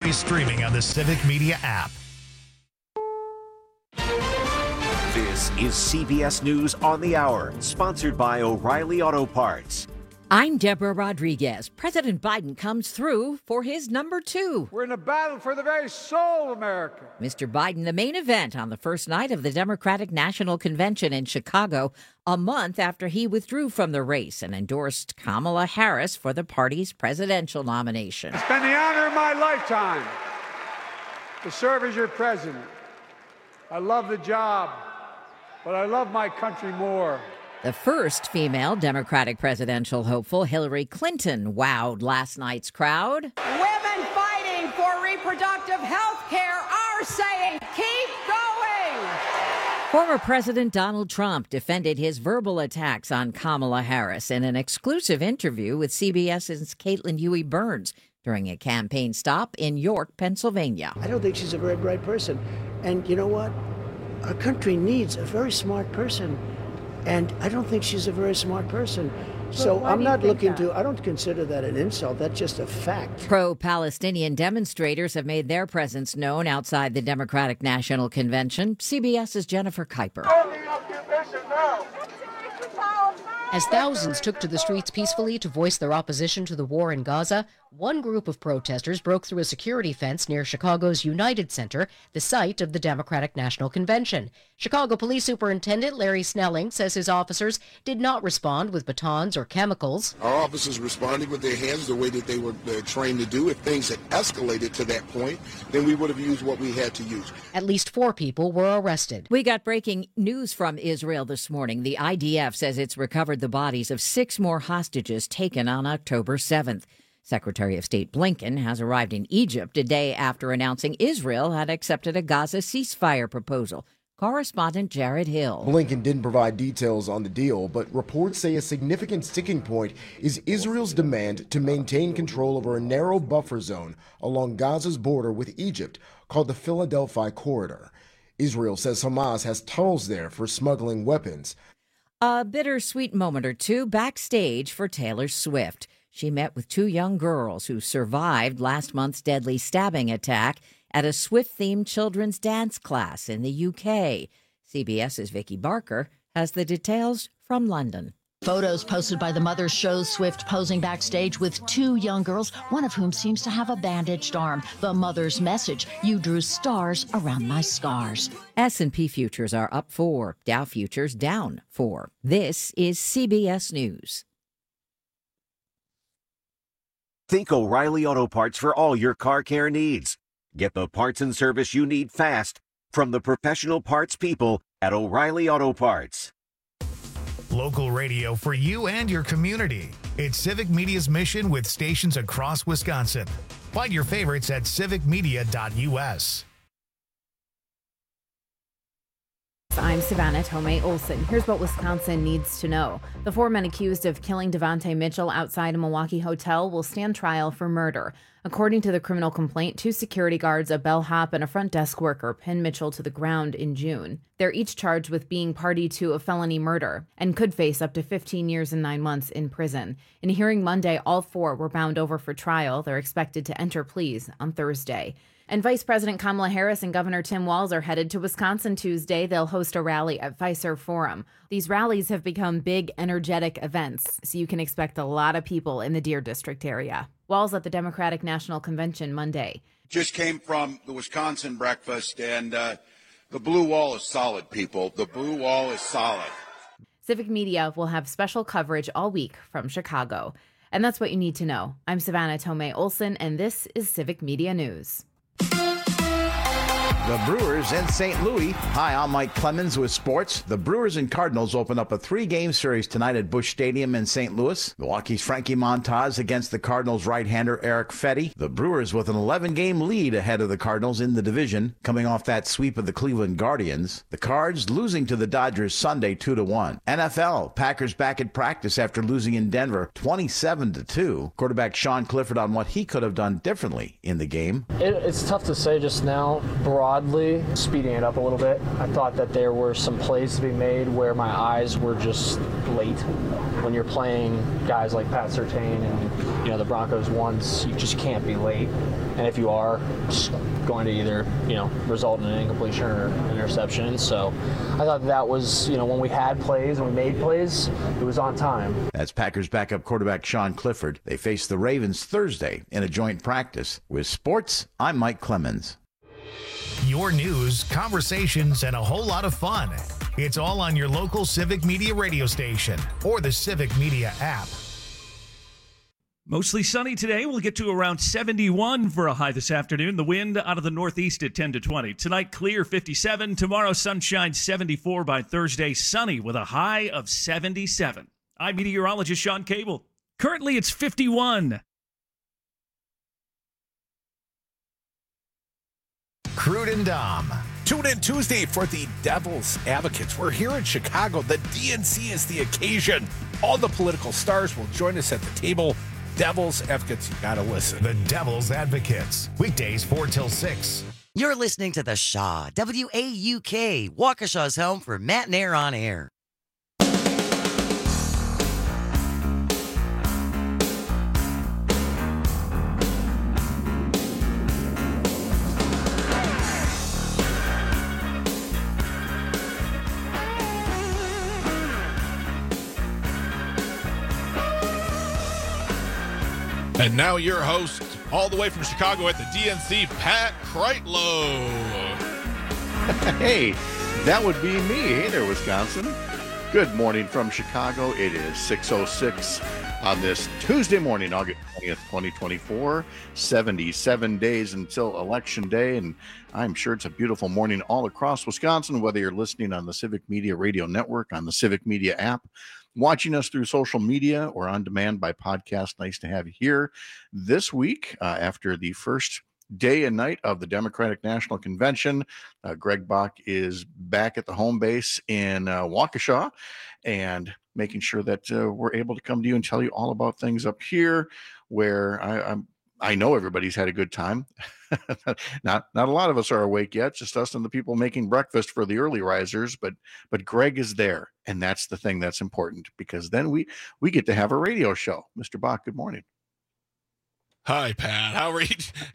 is streaming on the Civic Media app. This is CBS News on the Hour, sponsored by O'Reilly Auto Parts. I'm Deborah Rodriguez. President Biden comes through for his number 2. We're in a battle for the very soul of America. Mr. Biden, the main event on the first night of the Democratic National Convention in Chicago, a month after he withdrew from the race and endorsed Kamala Harris for the party's presidential nomination. It's been the honor of my lifetime to serve as your president. I love the job, but I love my country more. The first female Democratic presidential hopeful, Hillary Clinton, wowed last night's crowd. Women fighting for reproductive health care are saying, keep going. Former President Donald Trump defended his verbal attacks on Kamala Harris in an exclusive interview with CBS's Caitlin Huey Burns during a campaign stop in York, Pennsylvania. I don't think she's a very bright person. And you know what? Our country needs a very smart person. And I don't think she's a very smart person. So I'm not looking to, I don't consider that an insult. That's just a fact. Pro-Palestinian demonstrators have made their presence known outside the Democratic National Convention. CBS's Jennifer Kuiper. As thousands took to the streets peacefully to voice their opposition to the war in Gaza, one group of protesters broke through a security fence near Chicago's United Center, the site of the Democratic National Convention. Chicago Police Superintendent Larry Snelling says his officers did not respond with batons or chemicals. Our officers responded with their hands the way that they were trained to do. If things had escalated to that point, then we would have used what we had to use. At least 4 people were arrested. We got breaking news from Israel this morning. The IDF says it's recovered the bodies of 6 more hostages taken on October 7th. Secretary of State Blinken has arrived in Egypt a day after announcing Israel had accepted a Gaza ceasefire proposal. Correspondent Jared Hill. Blinken didn't provide details on the deal, but reports say a significant sticking point is Israel's demand to maintain control over a narrow buffer zone along Gaza's border with Egypt called the Philadelphia Corridor. Israel says Hamas has tunnels there for smuggling weapons. A bittersweet moment or two backstage for Taylor Swift. She met with 2 young girls who survived last month's deadly stabbing attack at a Swift-themed children's dance class in the UK. CBS's Vicky Barker has the details from London. Photos posted by the mothers show Swift posing backstage with 2 young girls, one of whom seems to have a bandaged arm. The mother's message, you drew stars around my scars. S&P futures are up 4, Dow futures down 4. This is CBS News. Think O'Reilly Auto Parts for all your car care needs. Get the parts and service you need fast from the professional parts people at O'Reilly Auto Parts. Local radio for you and your community. It's Civic Media's mission with stations across Wisconsin. Find your favorites at civicmedia.us. I'm Savannah Tomei Olson. Here's what Wisconsin needs to know. The 4 men accused of killing Devontae Mitchell outside a Milwaukee hotel will stand trial for murder. According to the criminal complaint, 2 security guards, a bellhop, and a front desk worker pinned Mitchell to the ground in June. They're each charged with being party to a felony murder and could face up to 15 years and 9 months in prison. In a hearing Monday, all 4 were bound over for trial. They're expected to enter pleas on Thursday. And Vice President Kamala Harris and Governor Tim Walz are headed to Wisconsin Tuesday. They'll host a rally at Fiserv Forum. These rallies have become big, energetic events, so you can expect a lot of people in the Deer District area. Walz at the Democratic National Convention Monday. Just came from the Wisconsin breakfast, and the blue wall is solid, people. The blue wall is solid. Civic Media will have special coverage all week from Chicago. And that's what you need to know. I'm Savannah Tomei Olson, and this is Civic Media News. The Brewers in St. Louis. Hi, I'm Mike Clemens with sports. The Brewers and Cardinals open up a 3-game series tonight at Busch Stadium in St. Louis. Milwaukee's Frankie Montas against the Cardinals right-hander Eric Fetty. The Brewers with an 11-game lead ahead of the Cardinals in the division, coming off that sweep of the Cleveland Guardians. The Cards losing to the Dodgers Sunday 2-1. NFL, Packers back at practice after losing in Denver 27-2. Quarterback Sean Clifford on what he could have done differently in the game. It's tough to say just now. Broadly, speeding it up a little bit. I thought that there were some plays to be made where my eyes were just late. When you're playing guys like Pat Surtain and the Broncos once, you just can't be late. And if you are, it's going to either, result in an incompletion or an interception. So I thought that was, when we had plays and we made plays, it was on time. That's Packers backup quarterback Sean Clifford. They face the Ravens Thursday in a joint practice. With sports, I'm Mike Clemens. Your news, conversations, and a whole lot of fun. It's all on your local Civic Media radio station or the Civic Media app. Mostly sunny today. We'll get to around 71 for a high this afternoon. The wind out of the northeast at 10 to 20. Tonight, clear 57. Tomorrow, sunshine 74. By Thursday, sunny with a high of 77. I'm meteorologist Sean Cable. Currently, it's 51. Crude and Dom. Tune in Tuesday for the Devil's Advocates. We're here in Chicago. The DNC is the occasion. All the political stars will join us at the table. Devil's Advocates, you gotta listen. The Devil's Advocates, weekdays 4 till 6. You're listening to The Shaw, WAUK, Waukesha's home for Matt and Air on Air. And now your host, all the way from Chicago at the DNC, Pat Kreitlow. Hey, that would be me. Hey there, Wisconsin. Good morning from Chicago. It is 6:06 on this Tuesday morning, August 20th, 2024. 77 days until Election Day, and I'm sure it's a beautiful morning all across Wisconsin, whether you're listening on the Civic Media Radio Network, on the Civic Media app, watching us through social media, or on demand by podcast. Nice to have you here this week after the first day and night of the Democratic National Convention. Greg Bach is back at the home base in Waukesha and making sure that we're able to come to you and tell you all about things up here where I know everybody's had a good time. Not a lot of us are awake yet, just us and the people making breakfast for the early risers, but Greg is there, and that's the thing that's important, because then we get to have a radio show. Mr. Bach, good morning. Hi, Pat. How are you?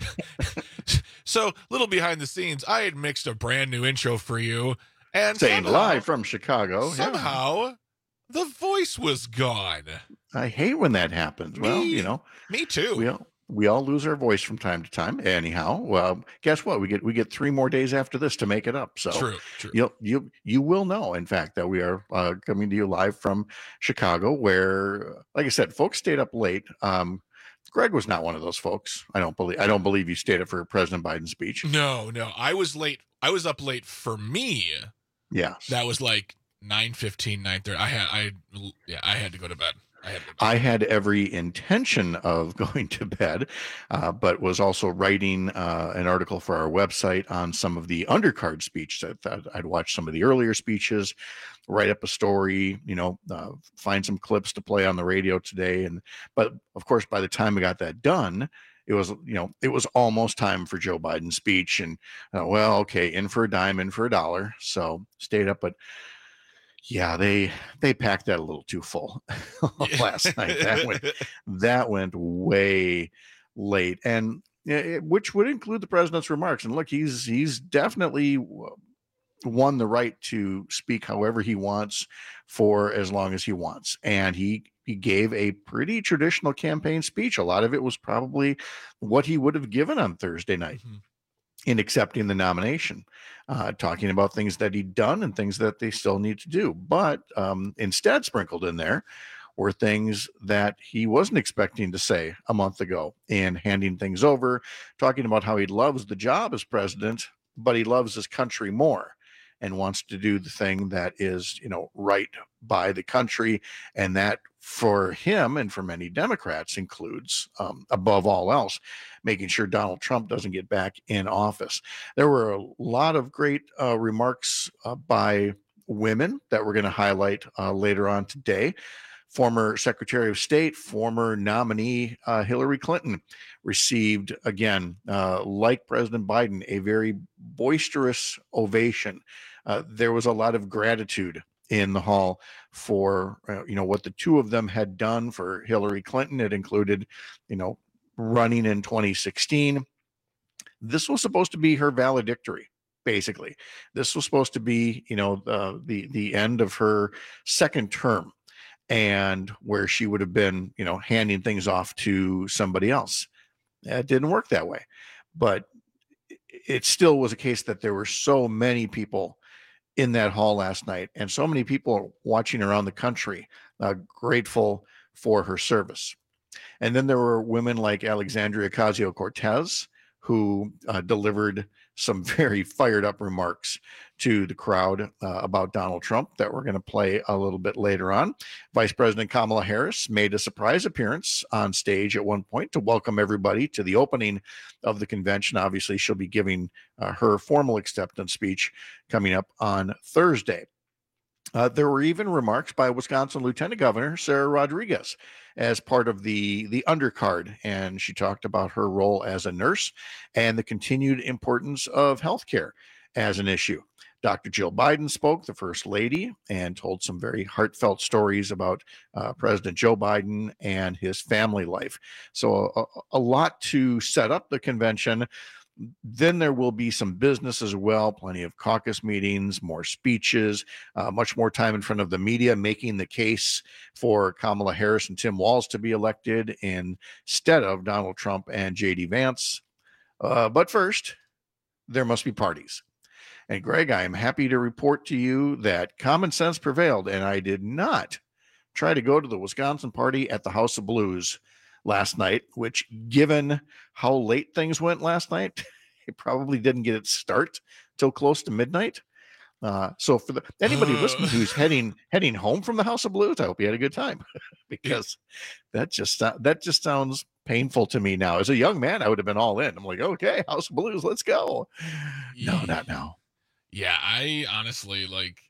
So, little behind the scenes, I had mixed a brand new intro for you, and saying live from Chicago. Somehow, the voice was gone. I hate when that happens. Me too. We all lose our voice from time to time. Anyhow, well, guess what? We get 3 more days after this to make it up. So true. You will know, in fact, that we are coming to you live from Chicago, where, like I said, folks stayed up late. Greg was not one of those folks. I don't believe you stayed up for President Biden's speech. No, I was late. I was up late for me. Yeah, that was like 9:15, 9:30. I had to go to bed. I had every intention of going to bed, but was also writing an article for our website on some of the undercard speeches. I'd watch some of the earlier speeches, write up a story, find some clips to play on the radio today. But of course, by the time I got that done, it was almost time for Joe Biden's speech. And in for a dime, in for a dollar. So stayed up, but yeah, they packed that a little too full last night. That went way late, and which would include the president's remarks. And look, he's definitely won the right to speak however he wants for as long as he wants. And he gave a pretty traditional campaign speech. A lot of it was probably what he would have given on Thursday night. Mm-hmm. In accepting the nomination, talking about things that he'd done and things that they still need to do. But instead sprinkled in there were things that he wasn't expecting to say a month ago, and handing things over, talking about how he loves the job as president, but he loves his country more and wants to do the thing that is, right by the country. And that, for him and for many Democrats, includes, above all else, making sure Donald Trump doesn't get back in office. There were a lot of great remarks by women that we're going to highlight later on today. Former Secretary of State, former nominee Hillary Clinton received, again, like President Biden, a very boisterous ovation. There was a lot of gratitude in the hall for, what the two of them had done for Hillary Clinton. It included, running in 2016. This was supposed to be her valedictory. Basically, this was supposed to be, the end of her second term, and where she would have been, handing things off to somebody else. It didn't work that way, but it still was a case that there were so many people in that hall last night, and so many people watching around the country, grateful for her service. And then there were women like Alexandria Ocasio-Cortez, who delivered some very fired up remarks to the crowd about Donald Trump that we're going to play a little bit later on. Vice President Kamala Harris made a surprise appearance on stage at one point to welcome everybody to the opening of the convention. Obviously, she'll be giving her formal acceptance speech coming up on Thursday. There were even remarks by Wisconsin Lieutenant Governor Sarah Rodriguez as part of the undercard, and she talked about her role as a nurse and the continued importance of healthcare as an issue. Dr. Jill Biden spoke, the First Lady, and told some very heartfelt stories about President Joe Biden and his family life. So a lot to set up the convention. Then there will be some business as well, plenty of caucus meetings, more speeches, much more time in front of the media, making the case for Kamala Harris and Tim Walz to be elected instead of Donald Trump and J.D. Vance. But first, there must be parties. And Greg, I am happy to report to you that common sense prevailed, and I did not try to go to the Wisconsin party at the House of Blues last night, which, given how late things went last night, it probably didn't get its start till close to midnight. So for anybody listening who's heading home from the House of Blues, I hope you had a good time, because that just sounds painful to me now. As a young man, I would have been all in. I'm like, okay, House of Blues, let's go. No, not now. Yeah, I honestly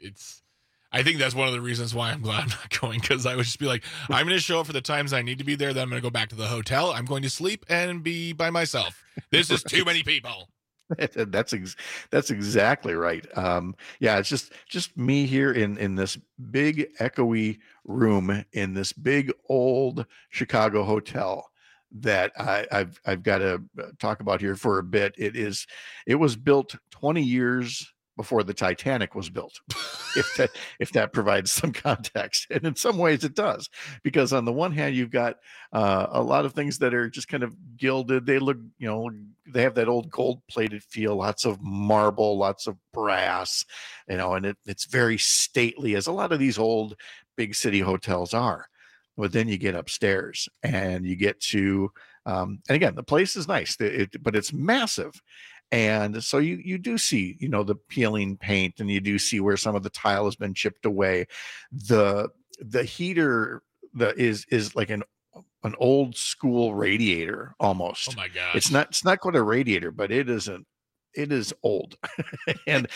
I think that's one of the reasons why I'm glad I'm not going, because I would just be like, I'm going to show up for the times I need to be there. Then I'm going to go back to the hotel. I'm going to sleep and be by myself. This is too many people. That's exactly right. Yeah, it's just me here in this big echoey room in this big old Chicago hotel that I've got to talk about here for a bit. It was built 20 years before the Titanic was built, if that provides some context. And in some ways it does, because on the one hand, you've got a lot of things that are just kind of gilded. They look, they have that old gold plated feel, lots of marble, lots of brass, and it's very stately, as a lot of these old big city hotels are. But then you get upstairs and you get to, and again, the place is nice, but it's massive. And so you do see, the peeling paint, and you do see where some of the tile has been chipped away. The heater is like an old school radiator almost. Oh my gosh. It's not quite a radiator, but it is old. and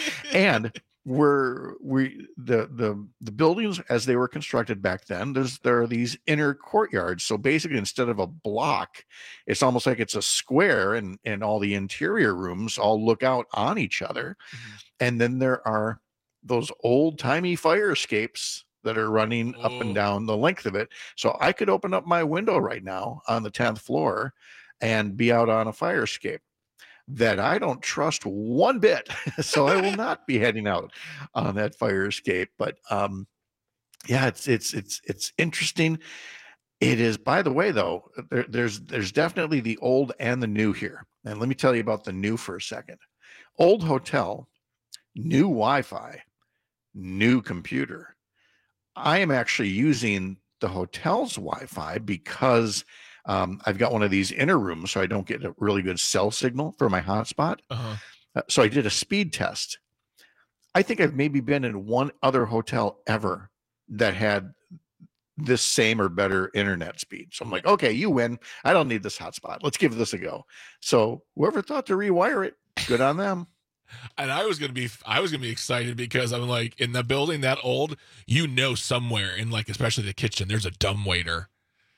the buildings as they were constructed back then, there are these inner courtyards. So basically, instead of a block, it's almost like it's a square, and all the interior rooms all look out on each other. Mm-hmm. And then there are those old-timey fire escapes that are running up and down the length of it. So I could open up my window right now on the 10th floor and be out on a fire escape that I don't trust one bit. So I will not be heading out on that fire escape. But yeah, it's interesting. It is, by the way, though, there's definitely the old and the new here. And let me tell you about the new for a second. Old hotel, new Wi-Fi, new computer. I am actually using the hotel's Wi-Fi because I've got one of these inner rooms, so I don't get a really good cell signal for my hotspot. Uh-huh. So I did a speed test. I think I've maybe been in one other hotel ever that had this same or better internet speed. So I'm like, okay, you win. I don't need this hotspot. Let's give this a go. So whoever thought to rewire it, good on them. And I was gonna be excited because I'm like, in the building that old, somewhere in especially the kitchen, there's a dumbwaiter.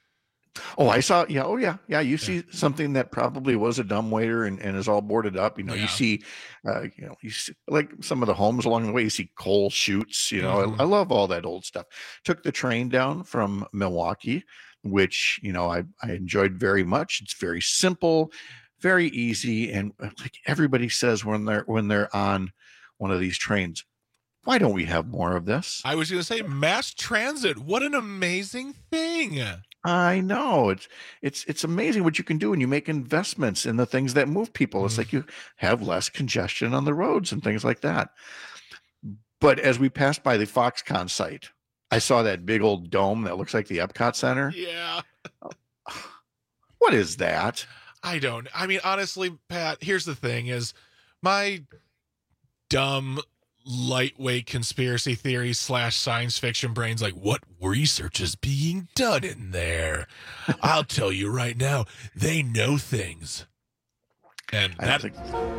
Oh, I saw. Yeah. Oh, yeah. Yeah. You see something that probably was a dumbwaiter and is all boarded up. You see, you see like some of the homes along the way. You see coal chutes. I love all that old stuff. Took the train down from Milwaukee, which I enjoyed very much. It's very simple, very easy, and like everybody says when they're on one of these trains, why don't we have more of this? I was going to say mass transit. What an amazing thing. I know. It's amazing what you can do when you make investments in the things that move people. It's like you have less congestion on the roads and things like that. But as we passed by the Foxconn site, I saw that big old dome that looks like the Epcot Center. Yeah. What is that? I mean, honestly, Pat, here's the thing is my dumb lightweight conspiracy theory / science fiction brains like, what research is being done in there? I'll tell you right now, they know things. And I don't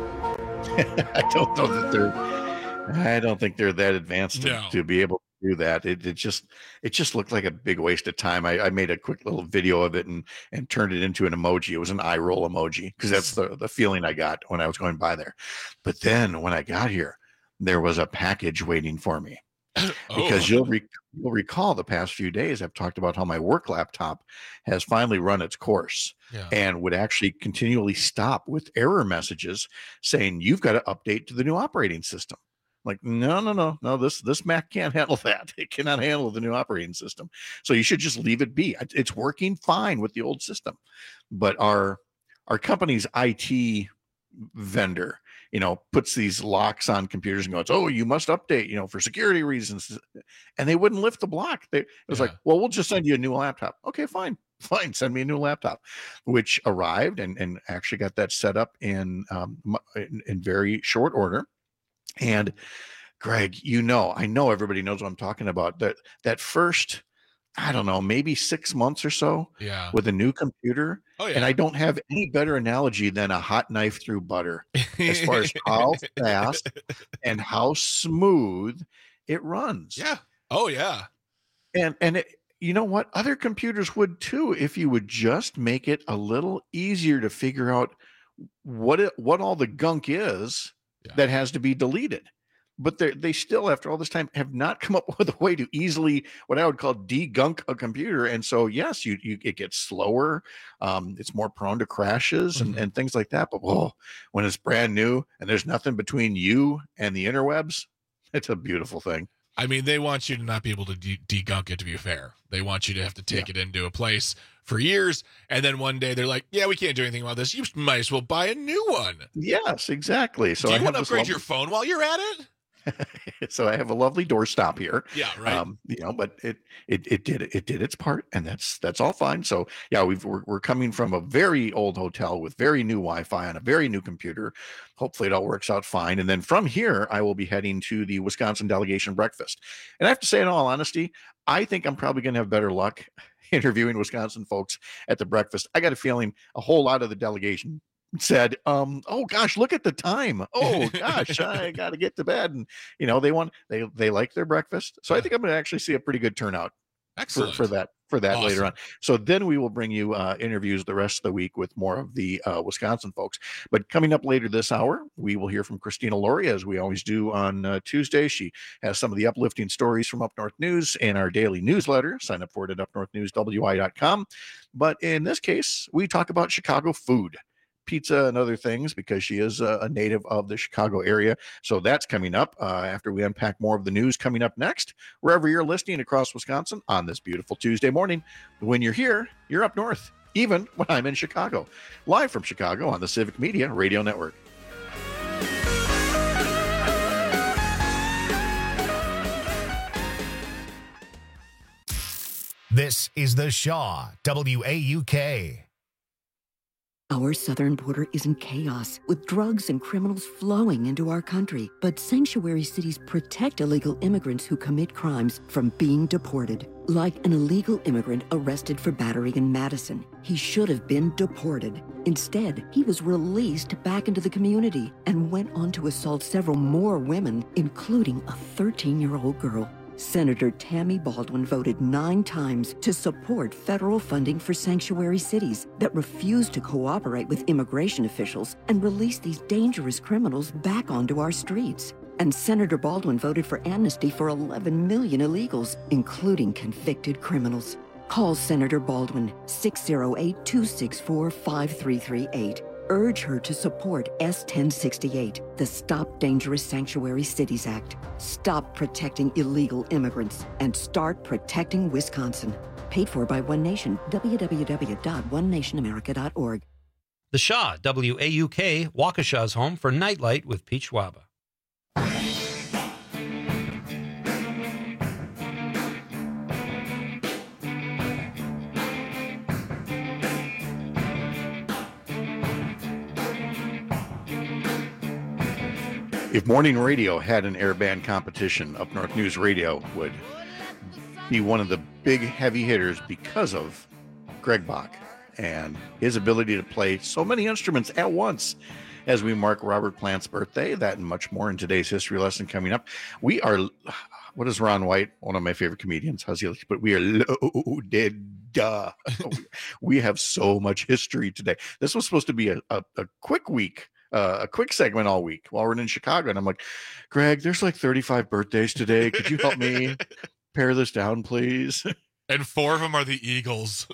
think they're that advanced to be able to do that. It just looked like a big waste of time. I made a quick little video of it and turned it into an emoji. It was an eye roll emoji because that's the feeling I got when I was going by there. But then when I got here, there was a package waiting for me. Because you'll recall the past few days I've talked about how my work laptop has finally run its course and would actually continually stop with error messages saying you've got to update to the new operating system. Like, no, this Mac can't handle that. It cannot handle the new operating system. So you should just leave it be. It's working fine with the old system. But our company's IT vendor, puts these locks on computers and goes, oh, you must update, for security reasons. And they wouldn't lift the block. It was like, well, we'll just send you a new laptop. Okay, fine. Send me a new laptop, which arrived and actually got that set up in very short order. And Greg, I know everybody knows what I'm talking about. That first, I don't know, maybe 6 months or so with a new computer. Oh, yeah. And I don't have any better analogy than a hot knife through butter as far as how fast and how smooth it runs. Yeah. Oh, yeah. And it, you know what? Other computers would too, if you would just make it a little easier to figure out what all the gunk is that has to be deleted. But they still, after all this time, have not come up with a way to easily, what I would call, degunk a computer. And so, yes, it gets slower. It's more prone to crashes and things like that. But when it's brand new and there's nothing between you and the interwebs, it's a beautiful thing. I mean, they want you to not be able to degunk it, to be fair. They want you to have to take it into a place for years. And then one day they're like, yeah, we can't do anything about this. You might as well buy a new one. Yes, exactly. So do you want to upgrade your phone while you're at it? So I have a lovely doorstop here. Yeah, right. But it did its part, and that's all fine. So yeah, we're coming from a very old hotel with very new Wi-Fi on a very new computer. Hopefully it all works out fine. And then from here, I will be heading to the Wisconsin delegation breakfast. And I have to say, in all honesty, I think I'm probably going to have better luck interviewing Wisconsin folks at the breakfast. I got a feeling a whole lot of the delegation said, oh gosh, look at the time. Oh gosh, I got to get to bed. And they like their breakfast. So I think I'm going to actually see a pretty good turnout for that awesome. Later on. So then we will bring you interviews the rest of the week with more of the Wisconsin folks. But coming up later this hour, we will hear from Christina Laurie, as we always do on Tuesday. She has some of the uplifting stories from Up North News in our daily newsletter. Sign up for it at upnorthnewswi.com. But in this case, we talk about Chicago food, pizza and other things, because she is a native of the Chicago area. So that's coming up after we unpack more of the news coming up next, wherever you're listening across Wisconsin on this beautiful Tuesday morning. When you're here, you're up north, even when I'm in Chicago. Live from Chicago on the Civic Media Radio Network. This is the Shaw WAUK. Our southern border is in chaos, with drugs and criminals flowing into our country. But sanctuary cities protect illegal immigrants who commit crimes from being deported. Like an illegal immigrant arrested for battery in Madison. He should have been deported. Instead, he was released back into the community and went on to assault several more women, including a 13-year-old girl. Senator Tammy Baldwin voted 9 times to support federal funding for sanctuary cities that refuse to cooperate with immigration officials and release these dangerous criminals back onto our streets. And Senator Baldwin voted for amnesty for 11 million illegals, including convicted criminals. Call Senator Baldwin, 608-264-5338. Urge her to support S-1068, the Stop Dangerous Sanctuary Cities Act. Stop protecting illegal immigrants and start protecting Wisconsin. Paid for by One Nation, www.onenationamerica.org. The Shaw, WAUK, Waukesha's home for Nightlight with Pete Schwaba. If morning radio had an air band competition, Up North News Radio would be one of the big heavy hitters because of Greg Bach and his ability to play so many instruments at once. As we mark Robert Plant's birthday, that and much more in today's history lesson coming up. We are, what is Ron White, one of my favorite comedians, how's he like? But we are loaded. We have so much history today. This was supposed to be a quick week. A quick segment all week while we're in Chicago. And I'm like, Greg, there's like 35 birthdays today. Could you help me pare this down, please? And 4 of them are the Eagles.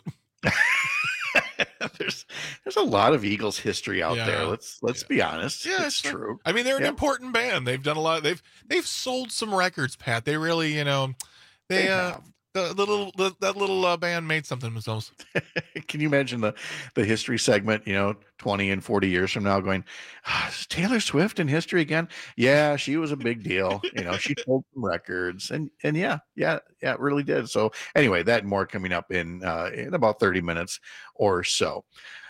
There's a lot of Eagles history out there. Let's be honest. Yeah, it's true. I mean, they're an important band. They've done a lot. They've sold some records, Pat. They really, they have. That little band made something themselves. Can you imagine the history segment, 20 and 40 years from now going, is Taylor Swift in history again? Yeah, she was a big deal. She sold some records and yeah, it really did. So anyway, that and more coming up in about 30 minutes or so.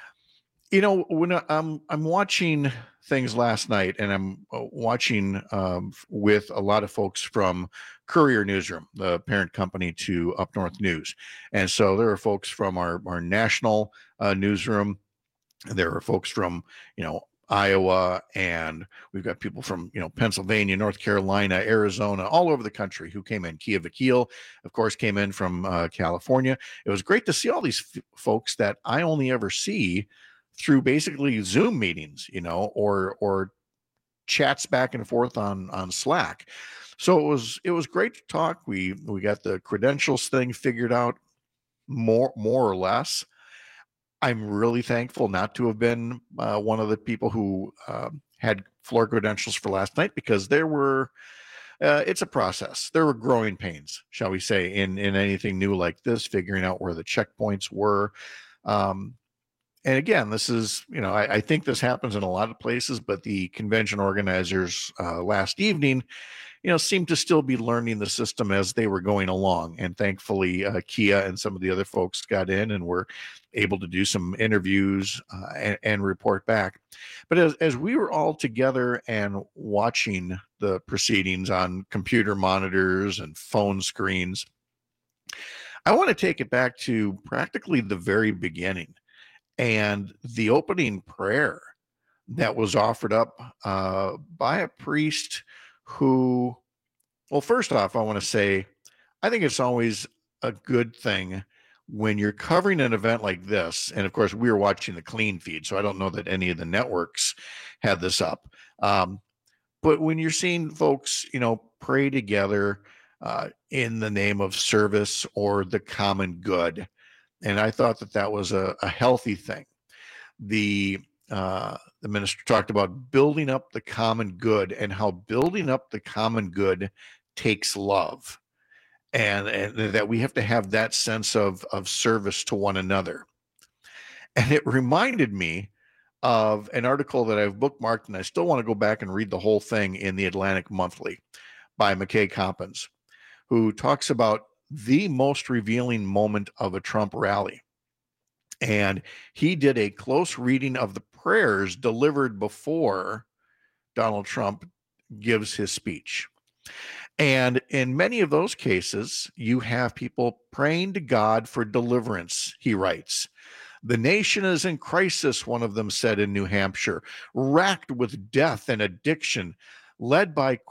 When I'm watching things last night, and I'm watching with a lot of folks from Courier Newsroom, the parent company to Up North News. And so there are folks from our national newsroom. There are folks from, Iowa, and we've got people from, Pennsylvania, North Carolina, Arizona, all over the country who came in. Kia Vakil, of course, came in from California. It was great to see all these folks that I only ever see through basically Zoom meetings, or chats back and forth on Slack. So it was great to talk. We got the credentials thing figured out more or less. I'm really thankful not to have been one of the people who had floor credentials for last night, because there were it's a process. There were growing pains, shall we say, in anything new like this, figuring out where the checkpoints were. And again, this is, I think this happens in a lot of places, but the convention organizers last evening, seemed to still be learning the system as they were going along. And thankfully, Kia and some of the other folks got in and were able to do some interviews and report back. But as we were all together and watching the proceedings on computer monitors and phone screens, I want to take it back to practically the very beginning. And the opening prayer that was offered up by a priest who, well, first off, I want to say, I think it's always a good thing when you're covering an event like this. And of course, we were watching the clean feed, so I don't know that any of the networks had this up. But when you're seeing folks, pray together in the name of service or the common good, and I thought that was a healthy thing. The minister talked about building up the common good and how building up the common good takes love, and that we have to have that sense of service to one another. And it reminded me of an article that I've bookmarked, and I still want to go back and read the whole thing, in the Atlantic Monthly by McKay Coppins, who talks about the most revealing moment of a Trump rally. And he did a close reading of the prayers delivered before Donald Trump gives his speech. And in many of those cases, you have people praying to God for deliverance, he writes. The nation is in crisis, one of them said in New Hampshire, racked with death and addiction, led by, quote,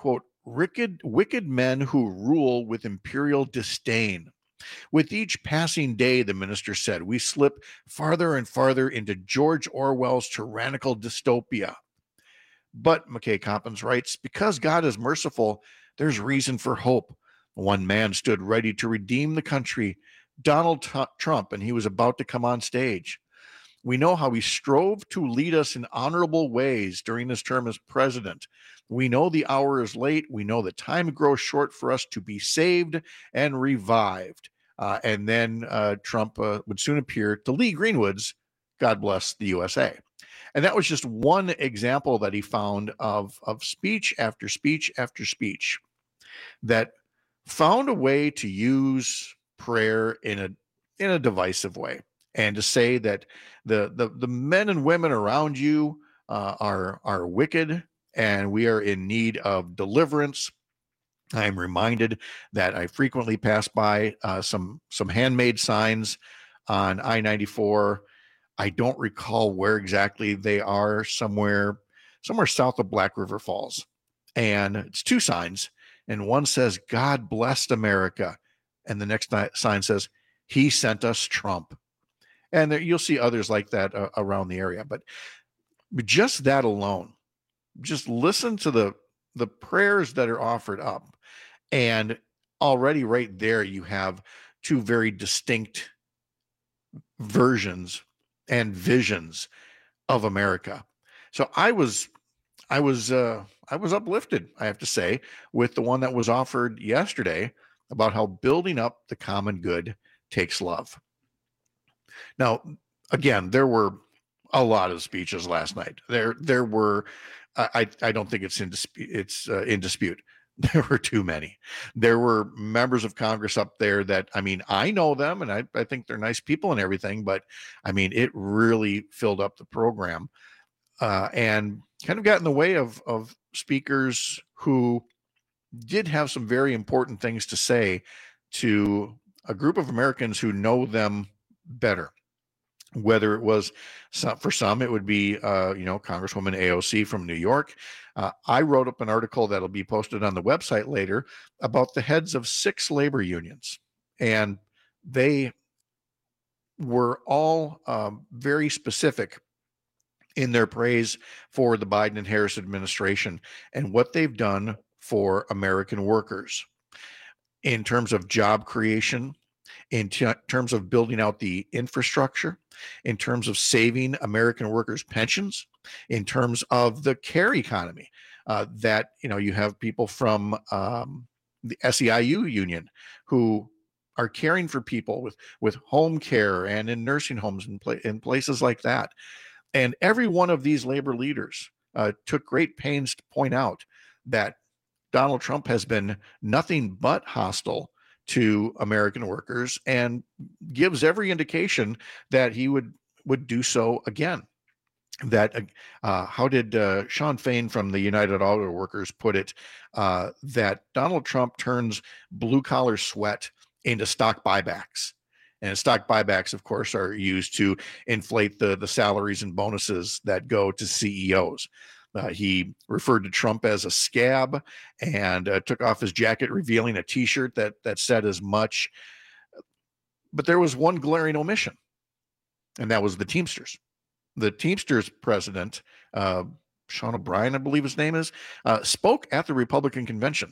wicked men who rule with imperial disdain. With each passing day, the minister said, we slip farther and farther into George Orwell's tyrannical dystopia. But, McKay Coppins writes, because God is merciful, there's reason for hope. One man stood ready to redeem the country, Donald Trump, and he was about to come on stage. We know how he strove to lead us in honorable ways during his term as president. We know the hour is late. We know that time grows short for us to be saved and revived. And then Trump would soon appear to Lee Greenwood's God Bless the USA. And that was just one example that he found of speech after speech after speech that found a way to use prayer in a divisive way, and to say that the men and women around you are wicked and we are in need of deliverance. I am reminded that I frequently pass by some handmade signs on I-94. I don't recall where exactly they are, somewhere south of Black River Falls. And it's two signs. And one says, God blessed America. And the next sign says, he sent us Trump. And you'll see others like that around the area. But just that alone, just listen to the prayers that are offered up. And already right there, you have two very distinct versions and visions of America. So I was uplifted, I have to say, with the one that was offered yesterday about how building up the common good takes love. Now, again, there were a lot of speeches last night. There were, I don't think it's in dispute. There were too many. There were members of Congress up there that, I mean, I know them and I think they're nice people and everything, but I mean, it really filled up the program and kind of got in the way of speakers who did have some very important things to say to a group of Americans who know them better. Whether it was for some, it would be, Congresswoman AOC from New York. I wrote up an article that'll be posted on the website later about the heads of 6 labor unions. And they were all very specific in their praise for the Biden and Harris administration and what they've done for American workers in terms of job creation, in terms of building out the infrastructure, in terms of saving American workers' pensions, in terms of the care economy, that, you have people from the SEIU union who are caring for people with home care and in nursing homes and in places like that. And every one of these labor leaders took great pains to point out that Donald Trump has been nothing but hostile to American workers and gives every indication that he would do so again. That how did Sean Fain from the United Auto Workers put it? That Donald Trump turns blue collar sweat into stock buybacks. And stock buybacks, of course, are used to inflate the salaries and bonuses that go to CEOs. He referred to Trump as a scab and took off his jacket, revealing a T-shirt that said as much. But there was one glaring omission, and that was the Teamsters. The Teamsters president, Sean O'Brien, I believe his name is, spoke at the Republican convention.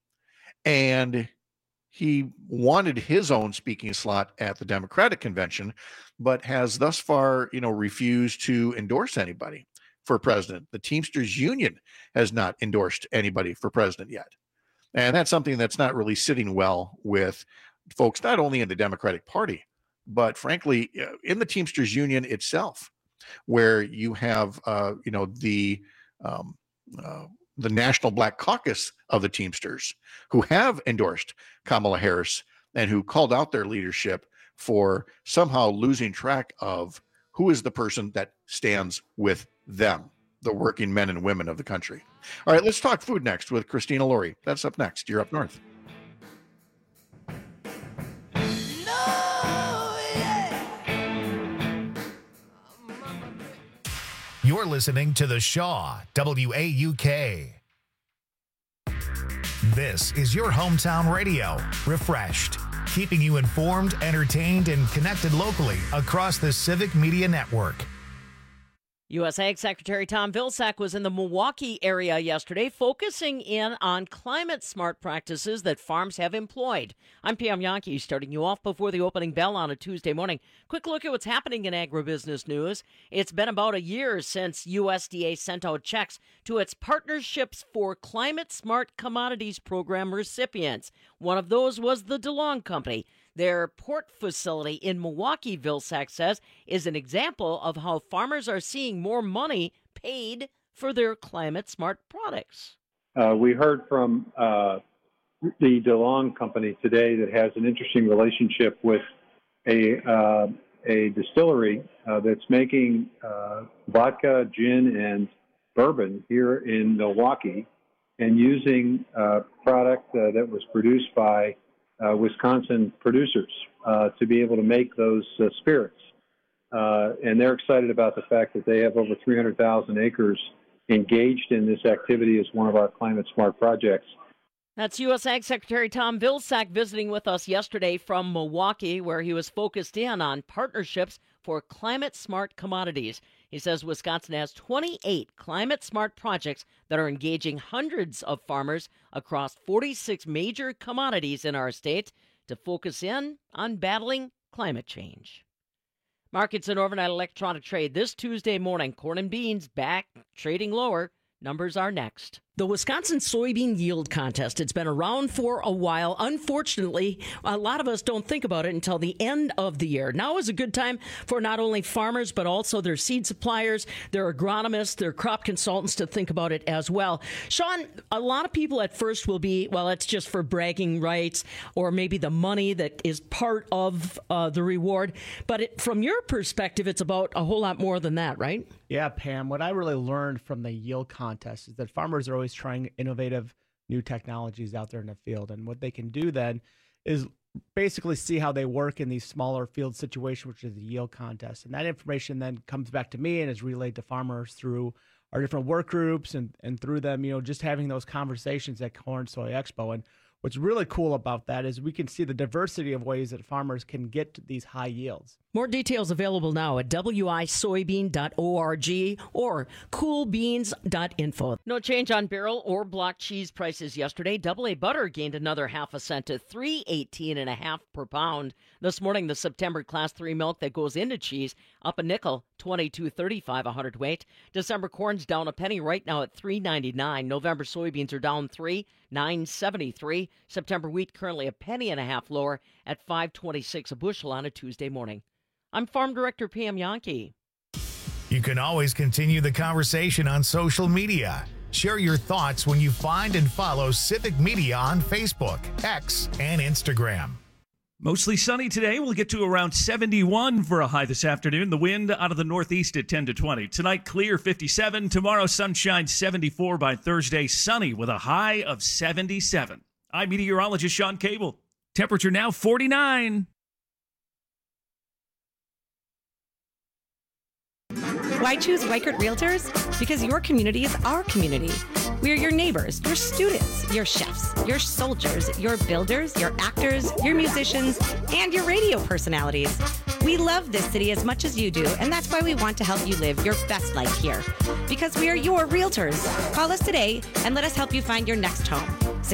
And he wanted his own speaking slot at the Democratic convention, but has thus far, refused to endorse anybody for president. The Teamsters Union has not endorsed anybody for president yet. And that's something that's not really sitting well with folks, not only in the Democratic Party, but frankly, in the Teamsters Union itself, where you have, the National Black Caucus of the Teamsters, who have endorsed Kamala Harris and who called out their leadership for somehow losing track of who is the person that stands with them, the working men and women of the country. All right, let's talk food next with Christina Laurie. That's up next. You're Up North. You're listening to The Shaw, WAUK. This is your hometown radio, Refreshed, keeping you informed, entertained, and connected locally across the Civic Media Network. U.S. Ag Secretary Tom Vilsack was in the Milwaukee area yesterday, focusing in on climate-smart practices that farms have employed. I'm Pam Yankee, starting you off before the opening bell on a Tuesday morning. Quick look at what's happening in agribusiness news. It's been about a year since USDA sent out checks to its Partnerships for Climate-Smart Commodities program recipients. One of those was the DeLong Company. Their port facility in Milwaukee, Vilsack says, is an example of how farmers are seeing more money paid for their climate-smart products. We heard from the DeLong Company today that has an interesting relationship with a distillery that's making vodka, gin, and bourbon here in Milwaukee and using a product that was produced by Wisconsin producers to be able to make those spirits. And they're excited about the fact that they have over 300,000 acres engaged in this activity as one of our climate smart projects. That's U.S. Ag Secretary Tom Vilsack visiting with us yesterday from Milwaukee, where he was focused in on partnerships for climate-smart commodities. He says Wisconsin has 28 climate-smart projects that are engaging hundreds of farmers across 46 major commodities in our state to focus in on battling climate change. Markets and overnight electronic trade this Tuesday morning. Corn and beans back trading lower. Numbers are next. The Wisconsin soybean yield contest, it's been around for a while. Unfortunately, a lot of us don't think about it until the end of the year. Now is a good time for not only farmers, but also their seed suppliers, their agronomists, their crop consultants to think about it as well. Sean, a lot of people at first will be, well, it's just for bragging rights or maybe the money that is part of the reward. But from your perspective, it's about a whole lot more than that, right? Yeah, Pam, what I really learned from the yield contest is that farmers are always trying innovative new technologies out there in the field. And what they can do then is basically see how they work in these smaller field situations, which is the yield contest. And that information then comes back to me and is relayed to farmers through our different work groups and through them, just having those conversations at Corn Soy Expo. And what's really cool about that is we can see the diversity of ways that farmers can get to these high yields. More details available now at wisoybean.org or coolbeans.info. No change on barrel or block cheese prices yesterday. AA butter gained another half a cent to $3.18.5 per pound. This morning, the September Class 3 milk that goes into cheese up a nickel, $22.35 a hundredweight. December corn's down a penny right now at $3.99. November soybeans are down $9.73. September wheat currently a penny and a half lower at $5.26 a bushel on a Tuesday morning. I'm Farm Director Pam Yankee. You can always continue the conversation on social media. Share your thoughts when you find and follow Civic Media on Facebook, X, and Instagram. Mostly sunny today. We'll get to around 71 for a high this afternoon. The wind out of the northeast at 10 to 20. Tonight, clear 57. Tomorrow, sunshine 74. By Thursday, sunny with a high of 77. I'm meteorologist Sean Cable. Temperature now 49. Why choose Weichert Realtors? Because your community is our community. We are your neighbors, your students, your chefs, your soldiers, your builders, your actors, your musicians, and your radio personalities. We love this city as much as you do, and that's why we want to help you live your best life here. Because we are your realtors. Call us today and let us help you find your next home.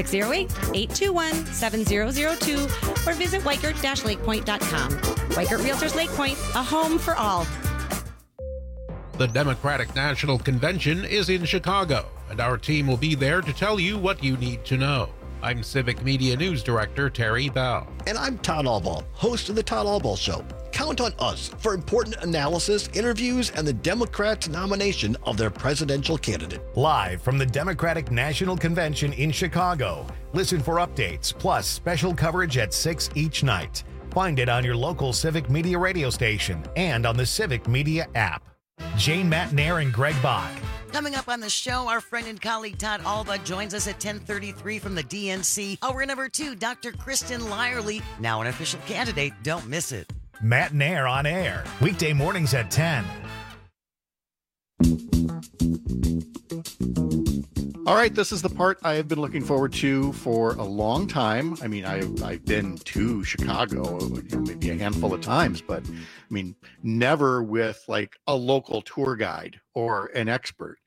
608-821-7002 or visit Weichert-lakepoint.com. Weichert Realtors Lake Point, a home for all. The Democratic National Convention is in Chicago, and our team will be there to tell you what you need to know. I'm Civic Media News Director Terry Bell. And I'm Todd Albaugh, host of The Todd Albaugh Show. Count on us for important analysis, interviews, and the Democrats' nomination of their presidential candidate. Live from the Democratic National Convention in Chicago. Listen for updates, plus special coverage at 6 each night. Find it on your local Civic Media radio station and on the Civic Media app. Jane Matnair and Greg Bach. Coming up on the show, our friend and colleague Todd Albaugh joins us at 10:33 from the DNC. Hour number 2, Dr. Kristen Lyerly, now an official candidate. Don't miss it. Matnair on air, weekday mornings at 10. All right, this is the part I have been looking forward to for a long time. I mean, I've been to Chicago maybe a handful of times, but I mean, never with like a local tour guide or an expert.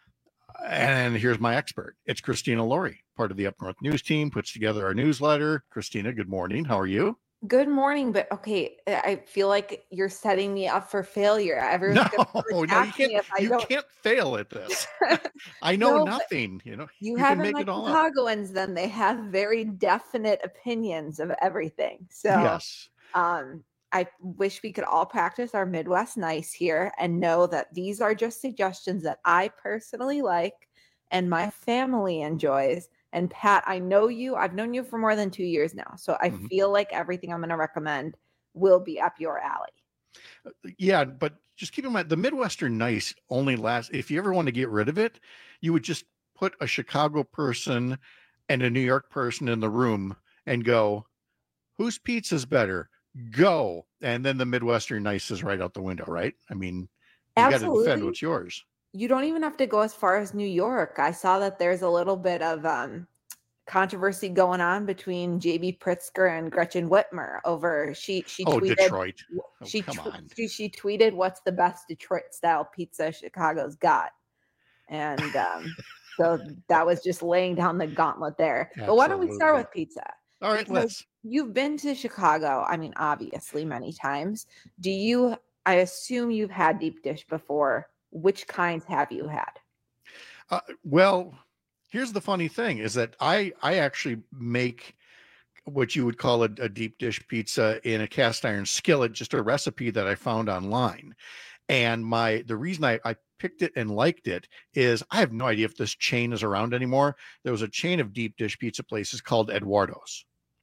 And here's my expert. It's Christina Laurie, part of the Up North News team, puts together our newsletter. Christina, good morning. How are you? Good morning, but okay, I feel like you're setting me up for failure. Everyone's No, going to attack me if I you don't. can't fail at this. I know No, but nothing. You you can haven't make like it all up. Chicagoans, then they have very definite opinions of everything. So, Yes. I wish we could all practice our Midwest nice here and know that these are just suggestions that I personally like and my family enjoys. And Pat, I know you. I've known you for more than 2 years now. So I feel like everything I'm going to recommend will be up your alley. Yeah, but just keep in mind the Midwestern nice only lasts. If you ever want to get rid of it, you would just put a Chicago person and a New York person in the room and go, whose pizza's better? Go. And then the Midwestern nice is right out the window, right? I mean, you got to defend Absolutely. what's yours. You don't even have to go as far as New York. I saw that there's a little bit of controversy going on between JB Pritzker and Gretchen Whitmer over she tweeted Detroit. Oh, she come on. she tweeted what's the best Detroit style pizza Chicago's got. And so that was just laying down the gauntlet there. But why don't we start with pizza? All right, let's. You've been to Chicago, I mean, obviously many times. I assume you've had deep dish before. Which kinds have you had? Well, here's the funny thing is that I actually make what you would call a deep dish pizza in a cast iron skillet, just a recipe that I found online. And the reason I picked it and liked it is I have no idea if this chain is around anymore. There was a chain of deep dish pizza places called Eduardo's.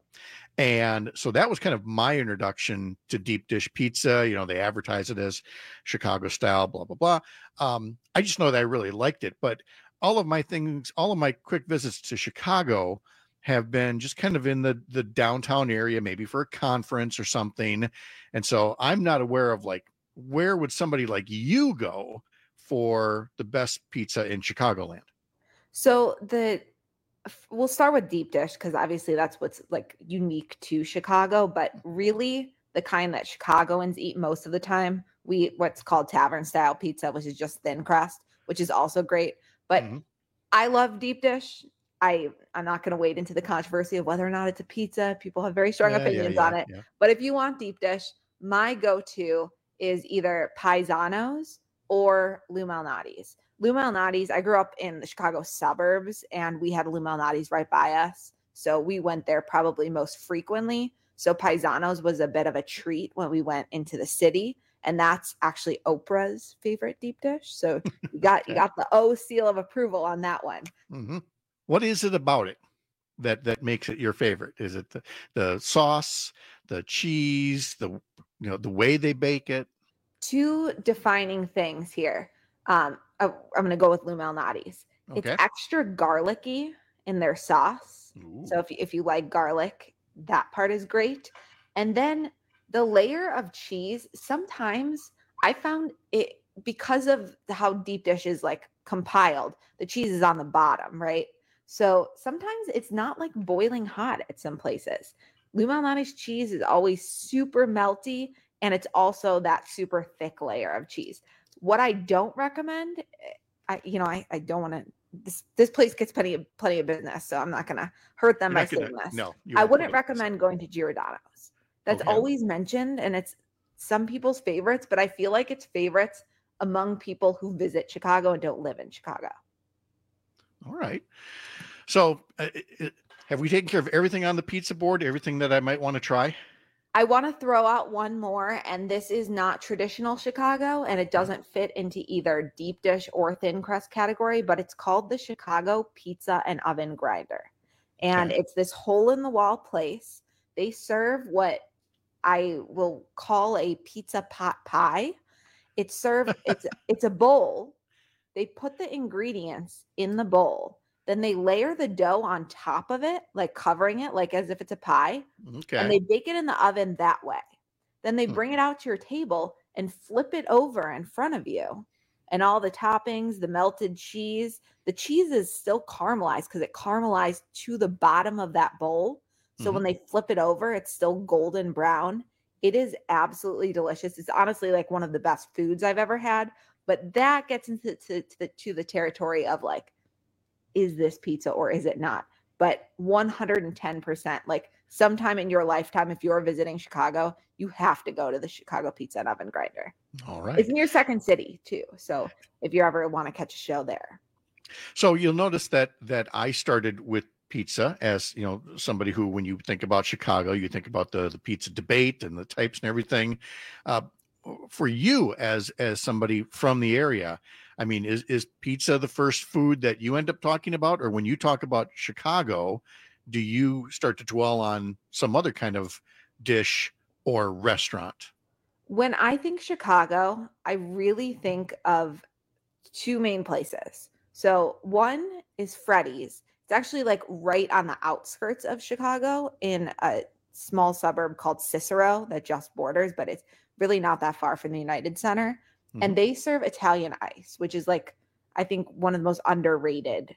And so that was kind of my introduction to deep dish pizza. You know, they advertise it as Chicago style, blah, blah, blah. I just know that I really liked it. But all of my quick visits to Chicago have been just kind of in the downtown area, maybe for a conference or something. And so I'm not aware of like, where would somebody like you go for the best pizza in Chicagoland? So we'll start with deep dish because obviously that's what's like unique to Chicago, but really the kind that Chicagoans eat most of the time, we eat what's called tavern style pizza, which is just thin crust, which is also great. But I love deep dish. I'm not going to wade into the controversy of whether or not it's a pizza. People have very strong opinions on it. Yeah. But if you want deep dish, my go-to is either Paisanos or Lou Malnati's. Lou Malnati's, I grew up in the Chicago suburbs and we had Lou Malnati's right by us. So we went there probably most frequently. So Paisanos was a bit of a treat when we went into the city. And that's actually Oprah's favorite deep dish. So you got the O seal of approval on that one. Mm-hmm. What is it about it that makes it your favorite? Is it the sauce, the cheese, the way they bake it? Two defining things here. I'm going to go with Lou Malnati's. Okay. It's extra garlicky in their sauce. Ooh. So if you like garlic, that part is great. And then the layer of cheese, sometimes I found it because of how deep dish is like compiled, the cheese is on the bottom, right? So sometimes it's not like boiling hot at some places. Lou Malnati's cheese is always super melty and it's also that super thick layer of cheese. What I don't recommend, I don't want to. This place gets plenty of business, so I'm not going to hurt them by saying this. No, I wouldn't recommend going to Giordano's. That's always mentioned, and it's some people's favorites, but I feel like it's favorites among people who visit Chicago and don't live in Chicago. All right. So, have we taken care of everything on the pizza board? Everything that I might want to try? I want to throw out one more, and this is not traditional Chicago, and it doesn't fit into either deep dish or thin crust category, but it's called the Chicago Pizza and Oven Grinder. And it's this hole-in-the-wall place. They serve what I will call a pizza pot pie. It's served, it's a bowl. They put the ingredients in the bowl. Then they layer the dough on top of it, like covering it, like as if it's a pie. Okay. And they bake it in the oven that way. Then they bring it out to your table and flip it over in front of you. and all the toppings, the melted cheese. The cheese is still caramelized because it caramelized to the bottom of that bowl. So when they flip it over, it's still golden brown. It is absolutely delicious. It's honestly like one of the best foods I've ever had. But that gets into the territory of like, is this pizza or is it not? But 110%, like sometime in your lifetime, if you're visiting Chicago, you have to go to the Chicago Pizza and Oven Grinder. All right. It's near Second City too. So if you ever want to catch a show there. So you'll notice that I started with pizza as, you know, somebody who, when you think about Chicago, you think about the pizza debate and the types and everything. For you as somebody from the area, I mean, is pizza the first food that you end up talking about? Or when you talk about Chicago, do you start to dwell on some other kind of dish or restaurant? When I think Chicago, I really think of two main places. So one is Freddy's. It's actually like right on the outskirts of Chicago in a small suburb called Cicero that just borders, but it's really not that far from the United Center. And they serve Italian ice, which is like, I think one of the most underrated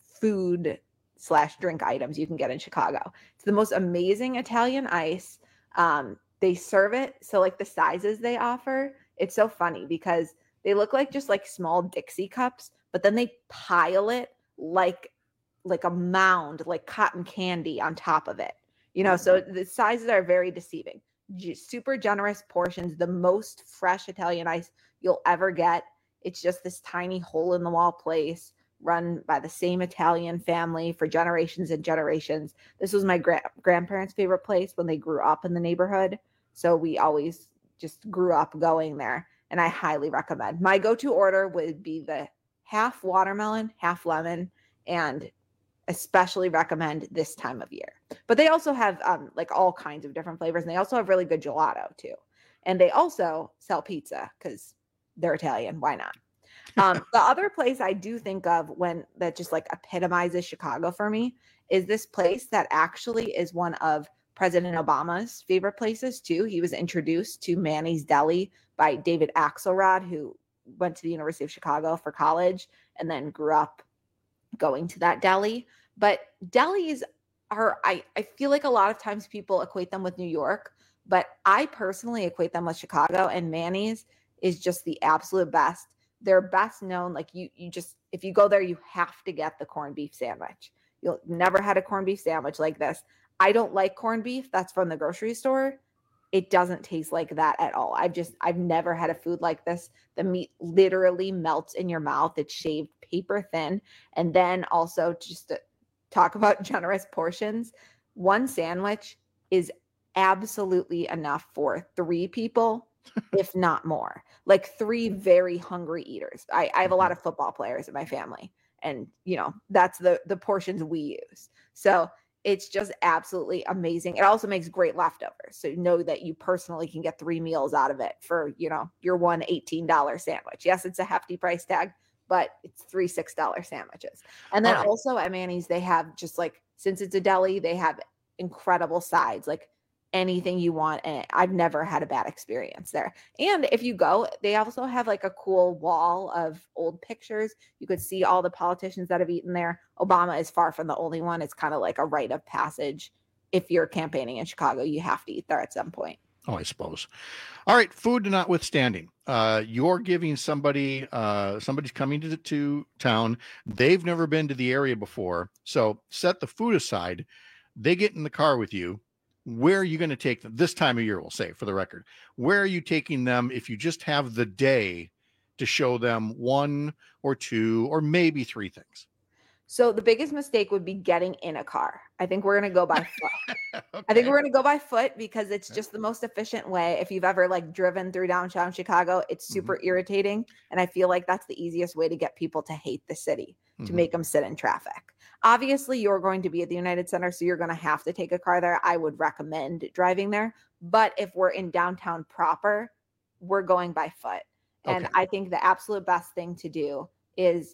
food/drink items you can get in Chicago. It's the most amazing Italian ice. They serve it. So like the sizes they offer, it's so funny because they look like just like small Dixie cups, but then they pile it like a mound, like cotton candy on top of it. You know, so the sizes are very deceiving. Super generous portions, the most fresh Italian ice you'll ever get. It's just this tiny hole in the wall place run by the same Italian family for generations and generations. This was my grandparents' favorite place when they grew up in the neighborhood. So we always just grew up going there, and I highly recommend. My go-to order would be the half watermelon, half lemon, and especially recommend this time of year. But they also have like all kinds of different flavors, and they also have really good gelato too. And they also sell pizza because they're Italian. Why not? The other place I do think of when that just like epitomizes Chicago for me is this place that actually is one of President Obama's favorite places too. He was introduced to Manny's Deli by David Axelrod, who went to the University of Chicago for college and then grew up going to that deli. But delis are, I feel like a lot of times people equate them with New York, but I personally equate them with Chicago, and Manny's is just the absolute best. They're best known, like you just, if you go there, you have to get the corned beef sandwich. You'll never had a corned beef sandwich like this. I don't like corned beef. That's from the grocery store. It doesn't taste like that at all. I've never had a food like this. The meat literally melts in your mouth. It's shaved paper thin. And then also just to talk about generous portions, one sandwich is absolutely enough for 3 people, if not more. Like 3 very hungry eaters. I have a lot of football players in my family, and you know, that's the portions we use. So it's just absolutely amazing. It also makes great leftovers. So you know that you personally can get 3 meals out of it for, you know, your one $18 sandwich. Yes, it's a hefty price tag, but it's 3 $6 sandwiches. And then also at Manny's, they have just like, since it's a deli, they have incredible sides, like anything you want. And I've never had a bad experience there. And if you go, they also have like a cool wall of old pictures. You could see all the politicians that have eaten there. Obama is far from the only one. It's kind of like a rite of passage. If you're campaigning in Chicago, you have to eat there at some point. Oh, I suppose. All right. Food notwithstanding, you're giving somebody, somebody's coming to town. They've never been to the area before. So set the food aside. They get in the car with you. Where are you going to take them this time of year? We'll say, for the record, where are you taking them if you just have the day to show them 1 or 2 or maybe 3 things? So the biggest mistake would be getting in a car. I think we're going to go by foot. Okay. I think we're going to go by foot because it's just the most efficient way. If you've ever like driven through downtown Chicago, it's super irritating. And I feel like that's the easiest way to get people to hate the city, to make them sit in traffic. Obviously, you're going to be at the United Center, so you're going to have to take a car there. I would recommend driving there. But if we're in downtown proper, we're going by foot. And I think the absolute best thing to do is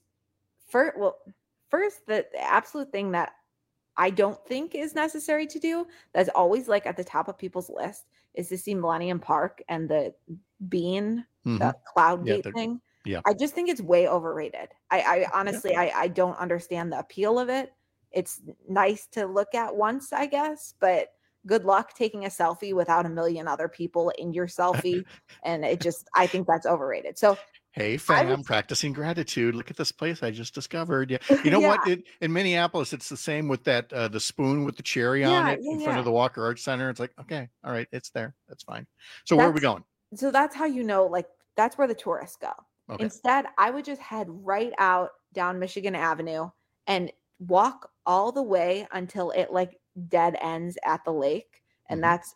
first, the absolute thing that I don't think is necessary to do, that's always like at the top of people's list, is to see Millennium Park and the bean, the cloud gate thing. Yeah. I just think it's way overrated. I honestly, I don't understand the appeal of it. It's nice to look at once, I guess, but good luck taking a selfie without a million other people in your selfie. And I think that's overrated. So hey, fam, practicing gratitude. Look at this place I just discovered. Yeah. You know what? In Minneapolis, it's the same with that, the spoon with the cherry on it in front of the Walker Arts Center. It's like, okay, all right, it's there. That's fine. So where are we going? So that's how like, that's where the tourists go. Okay. Instead, I would just head right out down Michigan Avenue and walk all the way until it like dead ends at the lake. And that's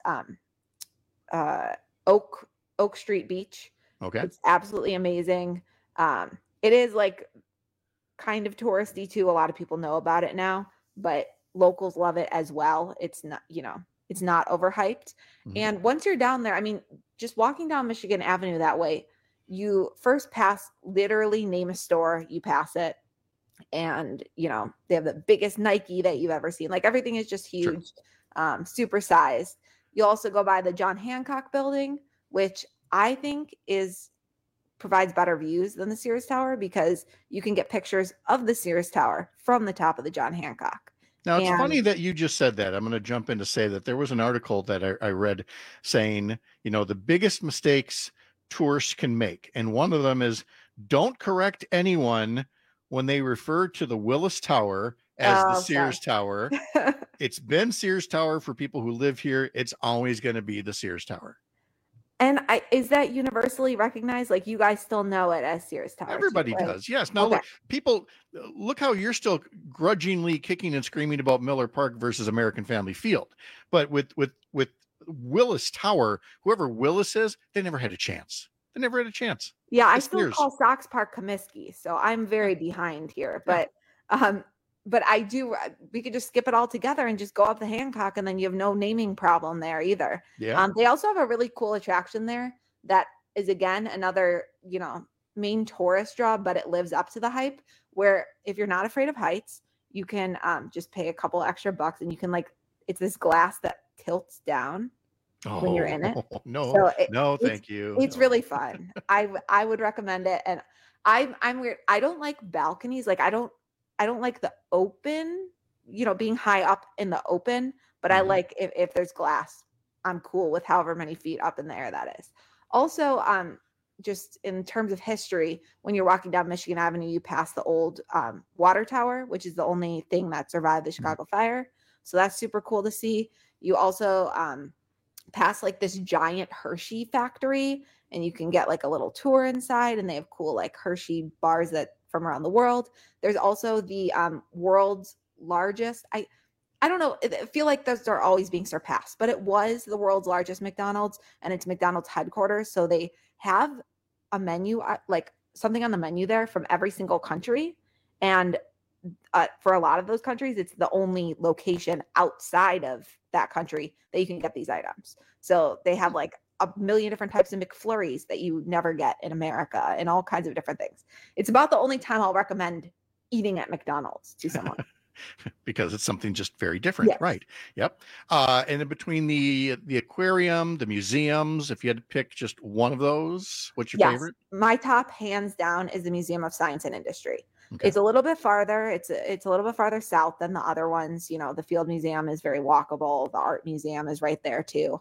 Oak Street Beach. Okay. It's absolutely amazing. It is like kind of touristy too. A lot of people know about it now, but locals love it as well. It's not, it's not overhyped. And once you're down there, I mean, just walking down Michigan Avenue that way, you first pass, literally name a store, you pass it. And, they have the biggest Nike that you've ever seen. Like everything is just huge, super sized. You also go by the John Hancock building, which I think provides better views than the Sears Tower because you can get pictures of the Sears Tower from the top of the John Hancock. Now, it's funny that you just said that. I'm going to jump in to say that there was an article that I read saying, the biggest mistakes tourists can make. And one of them is don't correct anyone when they refer to the Willis Tower as the Sears Tower. It's been Sears Tower for people who live here. It's always going to be the Sears Tower. And is that universally recognized? Like you guys still know it as Sears Tower? Everybody does. Yes. Now, look how you're still grudgingly kicking and screaming about Miller Park versus American Family Field. But with Willis Tower, whoever Willis is, they never had a chance. Yeah, I still call Sox Park Comiskey, so I'm very behind here. But we could just skip it all together and just go up the Hancock, and then you have no naming problem there either. Yeah. They also have a really cool attraction there that is, again, another, main tourist draw, but it lives up to the hype, where if you're not afraid of heights, you can just pay a couple extra bucks and you can it's this glass that tilts down when you're in it. No, thank you. It's really fun. I would recommend it. And I'm weird. I don't like balconies. Like I don't like the open, being high up in the open, but I like if there's glass, I'm cool with however many feet up in the air that is. Also, just in terms of history, when you're walking down Michigan Avenue, you pass the old water tower, which is the only thing that survived the Chicago fire. So that's super cool to see. You also pass like this giant Hershey factory, and you can get like a little tour inside, and they have cool like Hershey bars from around the world. There's also the world's largest, I don't know, I feel like those are always being surpassed, but it was the world's largest McDonald's, and it's McDonald's headquarters. So they have a menu, like something on the menu there from every single country. And for a lot of those countries, it's the only location outside of that country that you can get these items. So they have like a million different types of McFlurries that you never get in America and all kinds of different things. It's about the only time I'll recommend eating at McDonald's to someone. Because it's something just very different. Yes. Right. Yep. And in between the aquarium, the museums, if you had to pick just one of those, what's your favorite? My top hands down is the Museum of Science and Industry. Okay. It's a little bit farther. It's a little bit farther south than the other ones. The Field Museum is very walkable. The Art Museum is right there too.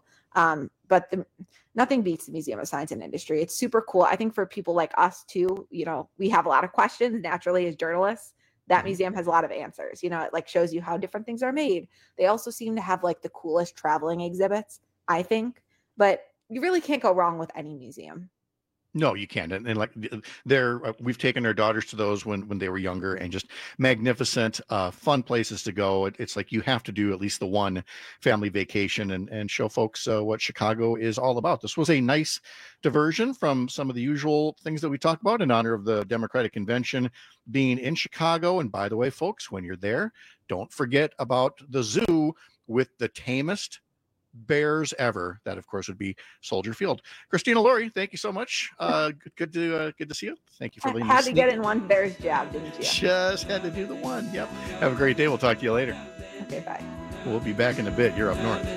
But nothing beats the Museum of Science and Industry. It's super cool. I think for people like us too, we have a lot of questions naturally as journalists. That museum has a lot of answers. It like shows you how different things are made. They also seem to have like the coolest traveling exhibits, I think. But you really can't go wrong with any museum. No, you can't. And like we've taken our daughters to those when they were younger, and just magnificent, fun places to go. It's like you have to do at least the one family vacation and show folks what Chicago is all about. This was a nice diversion from some of the usual things that we talk about in honor of the Democratic Convention being in Chicago. And by the way, folks, when you're there, don't forget about the zoo with the tamest bears ever. That of course would be Soldier Field. Christina Laurie, thank you so much. Good to see you. Thank you for leading. Had to get in one bear's jab, didn't you? Just had to do the one. Yep. Have a great day. We'll talk to you later. Okay, bye. We'll be back in a bit. You're up north.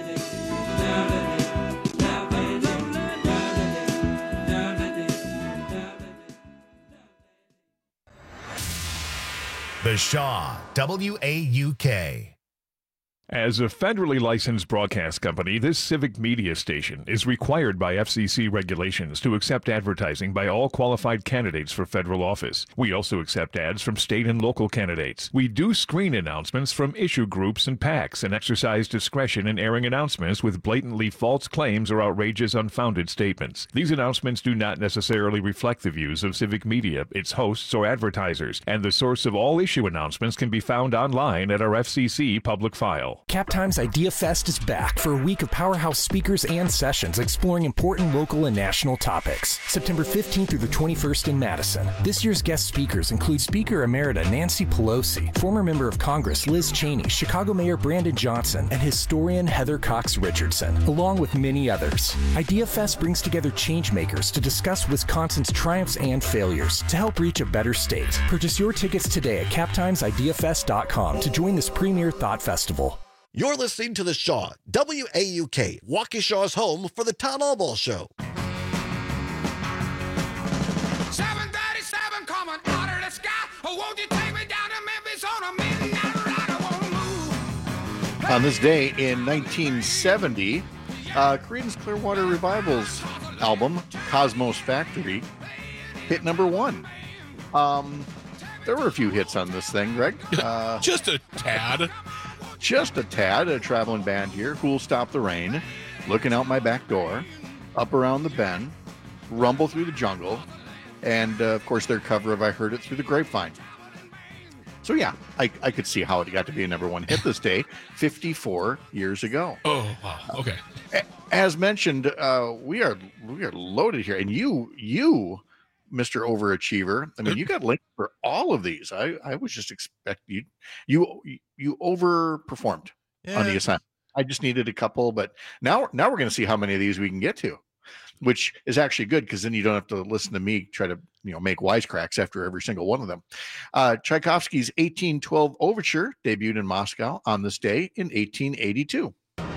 The Shaw, WAUK. As a federally licensed broadcast company, this civic media station is required by FCC regulations to accept advertising by all qualified candidates for federal office. We also accept ads from state and local candidates. We do screen announcements from issue groups and PACs and exercise discretion in airing announcements with blatantly false claims or outrageous, unfounded statements. These announcements do not necessarily reflect the views of civic media, its hosts, or advertisers, and the source of all issue announcements can be found online at our FCC public file. Cap Times Idea Fest is back for a week of powerhouse speakers and sessions exploring important local and national topics. September 15th through the 21st in Madison. This year's guest speakers include Speaker Emerita Nancy Pelosi, former member of Congress Liz Cheney, Chicago Mayor Brandon Johnson, and historian Heather Cox Richardson, along with many others. Idea Fest brings together change makers to discuss Wisconsin's triumphs and failures to help reach a better state. Purchase your tickets today at captimesideafest.com to join this premier thought festival. You're listening to The Shaw, WAUK, Waukesha's home for the Todd Allball Show. 737 coming out of the sky. Oh, won't you take me down to Memphis on a midnight ride? I won't move. On this day in 1970, Creedence Clearwater Revival's album, Cosmos Factory, hit number 1. There were a few hits on this thing, Greg. Just a tad. Just a tad. A traveling band here. Who'll Stop the Rain, Looking Out My Back Door, Up Around the Bend, Rumble Through the Jungle, and of course their cover of I Heard It Through the Grapevine. So yeah, I could see how it got to be a number 1 hit this day, 54 years ago. Oh, wow. Okay. As mentioned, we are loaded here, and you, Mr. Overachiever. I mean, you got linked for all of these. I was just expecting you overperformed on the assignment. I just needed a couple, but now we're going to see how many of these we can get to, which is actually good because then you don't have to listen to me try to make wisecracks after every single one of them. Tchaikovsky's 1812 Overture debuted in Moscow on this day in 1882.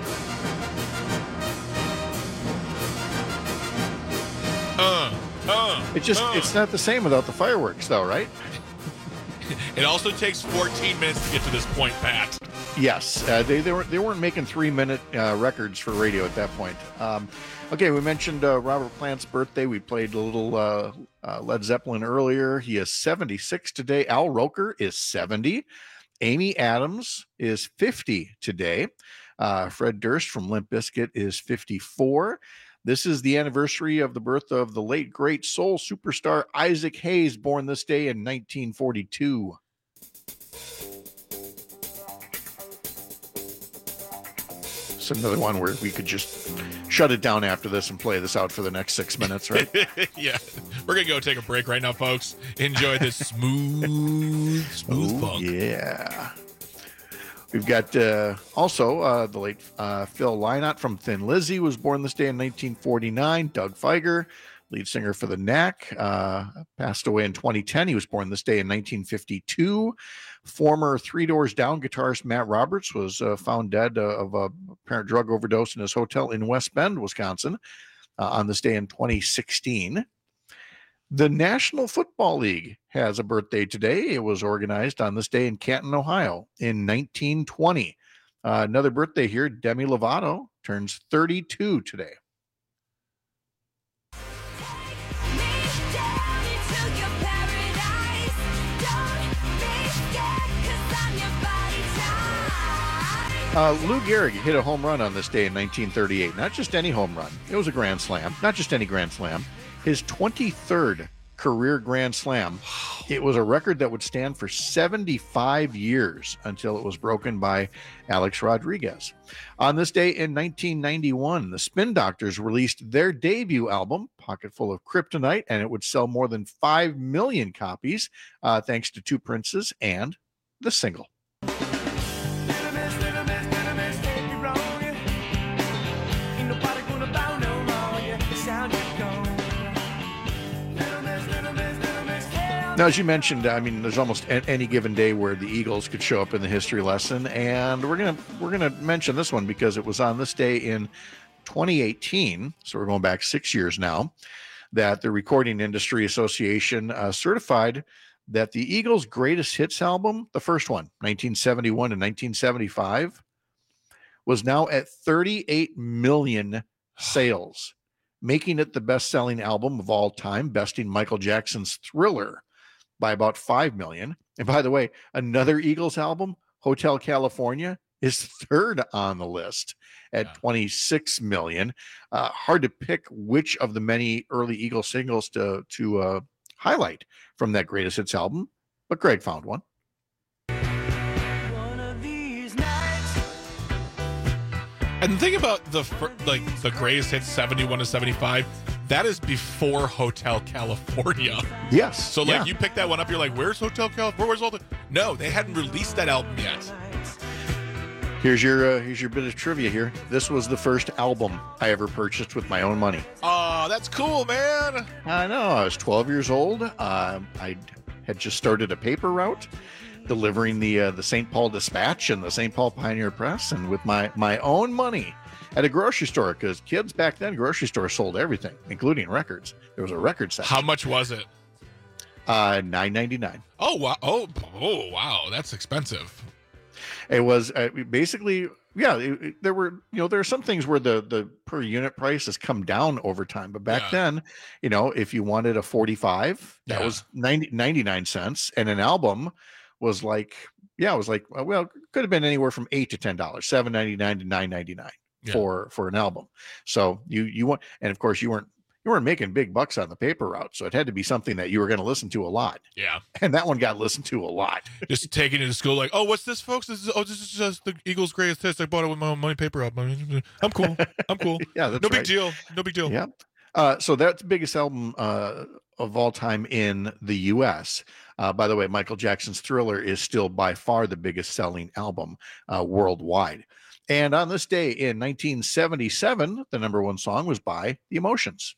It's not the same without the fireworks, though, right? It also takes 14 minutes to get to this point, Pat. Yes, they weren't making 3-minute records for radio at that point. Okay, we mentioned Robert Plant's birthday. We played a little Led Zeppelin earlier. He is 76 today. Al Roker is 70. Amy Adams is 50 today. Fred Durst from Limp Bizkit is 54. This is the anniversary of the birth of the late, great soul superstar Isaac Hayes, born this day in 1942. It's another one where we could just shut it down after this and play this out for the next 6 minutes, right? Yeah. We're going to go take a break right now, folks. Enjoy this smooth funk. Yeah. We've got also the late Phil Lynott from Thin Lizzy was born this day in 1949. Doug Feiger, lead singer for the Knack, passed away in 2010. He was born this day in 1952. Former Three Doors Down guitarist Matt Roberts was found dead of a apparent drug overdose in his hotel in West Bend, Wisconsin, on this day in 2016. The National Football League has a birthday today. It was organized on this day in Canton, Ohio in 1920. Another birthday here, Demi Lovato turns 32 today. Lou Gehrig hit a home run on this day in 1938. Not just any home run. It was a grand slam. Not just any grand slam. His 23rd career grand slam. It was a record that would stand for 75 years until it was broken by Alex Rodriguez. On this day in 1991, the Spin Doctors released their debut album, Pocket Full of Kryptonite, and it would sell more than 5 million copies thanks to Two Princes and the single. Now, as you mentioned, I mean, there's almost any given day where the Eagles could show up in the history lesson, and we're gonna mention this one because it was on this day in 2018, so we're going back 6 years now, that the Recording Industry Association certified that the Eagles' greatest hits album, the first one, 1971 and 1975, was now at 38 million sales, making it the best-selling album of all time, besting Michael Jackson's Thriller by about 5 million. And by the way, another Eagles album, Hotel California, is third on the list at 26 million. Hard to pick which of the many early Eagles singles to highlight from that greatest hits album, but Greg found one. And think about the greatest hits 71 to 75. That is before Hotel California. Yes. So you pick that one up, you're like, where's Hotel California? Where's all the? No, they hadn't released that album yet. Here's your bit of trivia here. This was the first album I ever purchased with my own money. Oh, that's cool, man. I know. I was 12 years old. I had just started a paper route, delivering the St. Paul Dispatch and the St. Paul Pioneer Press, and with my own money at a grocery store, because kids back then, grocery stores sold everything, including records. There was a record section. How much was it? $9.99. Oh wow! Oh wow! That's expensive. It was basically, there are some things where the per unit price has come down over time, but back then, if you wanted a 45, that was 99 cents, and an album was like, it could have been anywhere from $8 to $10, $7.99 to $9.99 for an album. So you want, and of course you weren't making big bucks on the paper route, so it had to be something that you were going to listen to a lot. Yeah, and that one got listened to a lot. Just taking it to school, like, oh, what's this, folks? This is just the Eagles' greatest hits. I bought it with my own money paper route. I'm cool. Yeah, that's no big right. deal. No big deal. Yeah. So that's the biggest album of all time in the U.S. By the way, Michael Jackson's Thriller is still by far the biggest selling album worldwide. And on this day in 1977, the number one song was by The Emotions.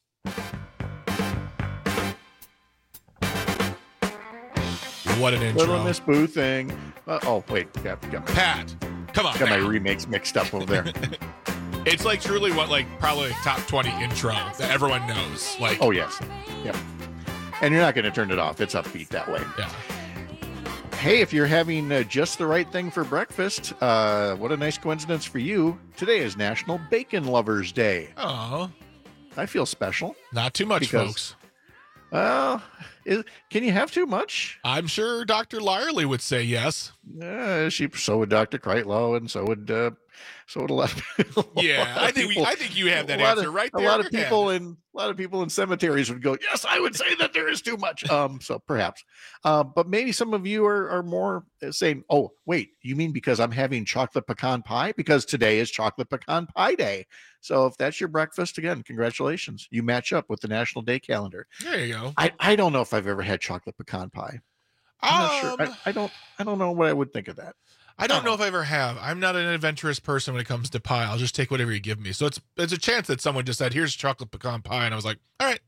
What an intro. Little Miss Boo thing. Wait. Got Pat, come on. Got my remakes mixed up over there. It's truly probably top 20 intro that everyone knows. Oh, yes. Yep. And you're not going to turn it off. It's upbeat that way. Yeah. Hey, if you're having just the right thing for breakfast, what a nice coincidence for you. Today is National Bacon Lovers Day. Oh. I feel special. Not too much, folks. Well, can you have too much? I'm sure Dr. Lyerly would say yes. So would Dr. Kreitlow, and so would a lot of people. Yeah, I think you have that answer right there. A lot of people in cemeteries would go, yes, I would say that there is too much. So perhaps, but maybe some of you are more saying, oh, wait, you mean because I'm having chocolate pecan pie? Because today is chocolate pecan pie day. So if that's your breakfast, again, congratulations. You match up with the National Day calendar. There you go. I don't know if I've ever had chocolate pecan pie. I'm not sure. I don't know what I would think of that. I don't know if I ever have. I'm not an adventurous person when it comes to pie. I'll just take whatever you give me. So it's a chance that someone just said, here's chocolate pecan pie. And I was like, all right.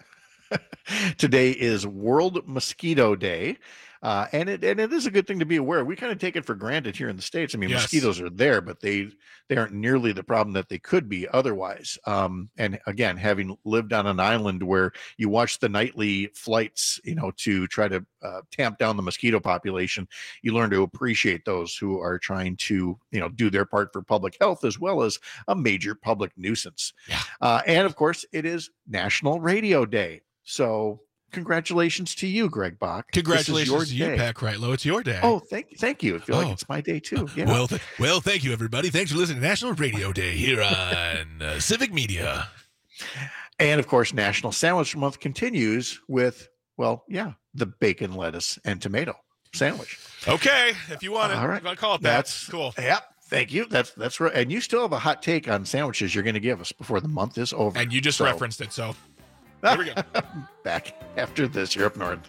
Today is World Mosquito Day. And it is a good thing to be aware. We kind of take it for granted here in the States. I mean, mosquitoes are there, but they aren't nearly the problem that they could be otherwise. And again, having lived on an island where you watch the nightly flights, to try to tamp down the mosquito population, you learn to appreciate those who are trying to, do their part for public health as well as a major public nuisance. Yeah. And of course, it is National Radio Day. So congratulations to you, Greg Bach. Congratulations to you, Pat Kreitlow. It's your day. Oh, thank you. I feel like it's my day too. Yeah. Well, thank you, everybody. Thanks for listening to National Radio Day here on Civic Media. And of course, National Sandwich Month continues with, the bacon, lettuce, and tomato sandwich. Okay, if you want it, all right. I'm gonna call it that. That's cool. Yep. Thank you. That's right. And you still have a hot take on sandwiches you're going to give us before the month is over. And you just referenced it, so. Here we go. Back after this. You're up north.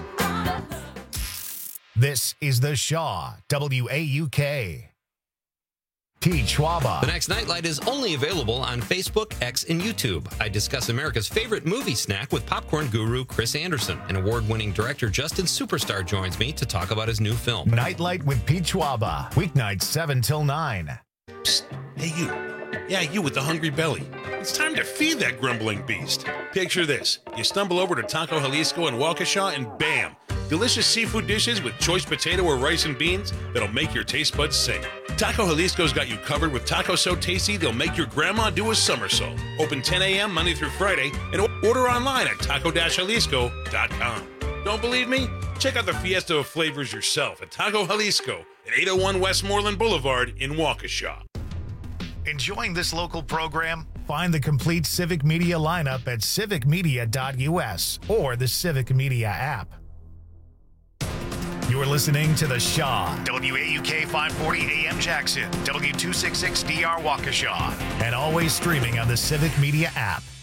This is the Shaw WAUK. Pete Schwaba. The next Nightlight is only available on Facebook, X, and YouTube. I discuss America's favorite movie snack with popcorn guru Chris Anderson. And award-winning director Justin Superstar joins me to talk about his new film. Nightlight with Pete Schwaba. Weeknights 7 till 9. Psst. Hey, you. Yeah, you with the hungry belly. It's time to feed that grumbling beast. Picture this. You stumble over to Taco Jalisco in Waukesha and bam, Delicious seafood dishes with choice potato or rice and beans that'll make your taste buds sing. Taco Jalisco's got you covered with tacos so tasty they'll make your grandma do a somersault. Open 10 a.m. Monday through Friday and order online at taco-jalisco.com. Don't believe me? Check out the fiesta of flavors yourself at Taco Jalisco at 801 Westmoreland Boulevard in Waukesha. Enjoying this local program? Find the complete Civic Media lineup at civicmedia.us or the Civic Media app. You're listening to The Shaw, WAUK 540 AM Jackson, W266DR Waukesha, and always streaming on the Civic Media app.